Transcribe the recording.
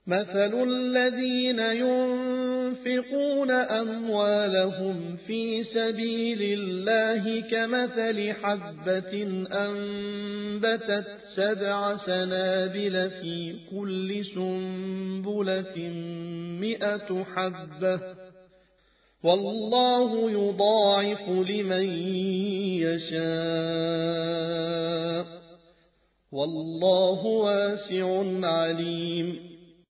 مثل الذين ينفقون أموالهم في سبيل الله كمثل حبة أنبتت 7 سنابل في كل سنبلة 100 حبة والله يضاعف لمن يشاء والله واسع عليم